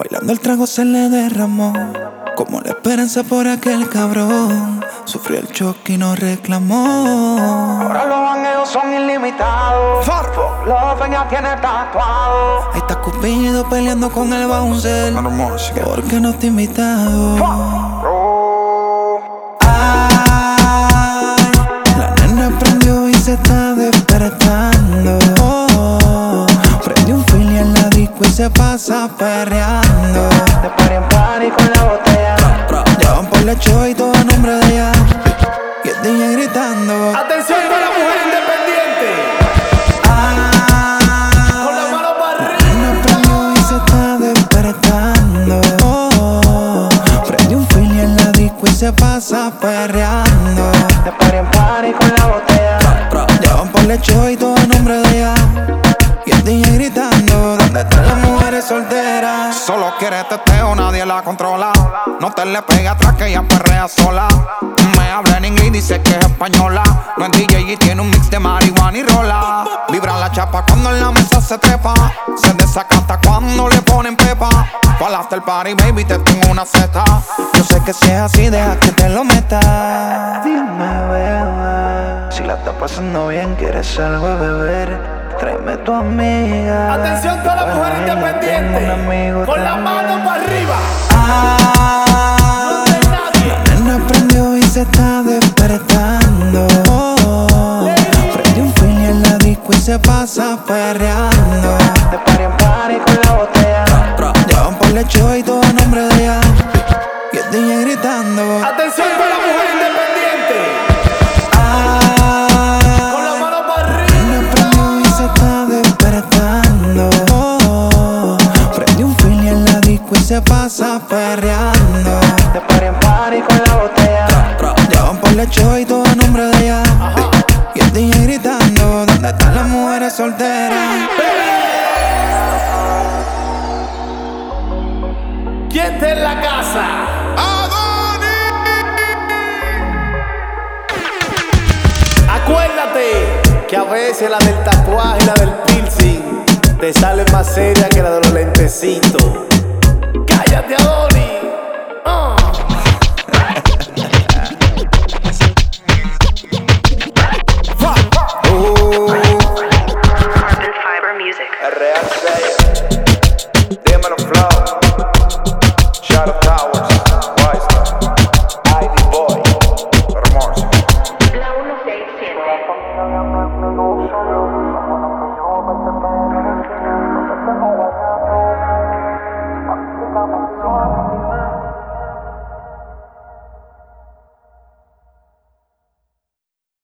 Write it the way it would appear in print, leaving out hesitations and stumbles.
Bailando el trago se le derramó, como la esperanza por aquel cabrón. Sufrió el choque y no reclamó. Ahora los bangueos son ilimitados. Love ya tiene tatuado. Ahí está Cupido peleando con el bouncer, porque no te he invitado. Ay, la nena prendió y se está despertando. Prendió un fili en la disco y se pasa perreando. De party en party con la botella. Llevan por lecho y todo a nombre de ella. Y el DJ gritando. Atención con la mujer independiente. Con la mano para arriba. La nena prendió y se está despertando. Prendió un fili en la disco y se pasa perreando. De party en party con la botella. Llevan por lecho y todo a nombre de ella. Y el DJ gritando, ¿dónde están las mujeres solteras? Solo quiere teteo, nadie la controla. No te le pega atrás que ella perrea sola. Me habla en inglés y dice que es española. No es DJ y tiene un mix de marihuana y rola. Vibra la chapa cuando en la mesa se trepa. Se desacata cuando le ponen pepa. Pa'l after party, baby, te tengo una ceta. Yo sé que si es así, deja que te lo meta. Dime, bebé, si la estás pasando bien, quieres algo de beber. Tráeme tu amiga. Atención toda la mujer independiente. Con la mano para arriba. La nena prendió y se está despertando. Prendió un fili en la disco y se pasa perreando. De party en party con la botella. Llevan por lecho y todo a nombre de ella. Y el DJ gritando. Atención con la mujer independiente. Con la mano para arriba. La nena prendió y se está despertando. Prendió un fili en la disco y se pasa perreando. De party en party con la botella. Llevan por lecho y todo a nombre de ella. Y el DJ gritando, ¿dónde están las mujeres solteras? ¿Quién está en la casa? Acuérdate que a veces la del tatuaje y la del piercing te sale más seria que la de los lentecitos. ¡Cállate, Adoni! Fiber Music. Real 6. Dímelo, Flow. Shadow Towers. Wisely. ID Boy. Hermoso. La 167.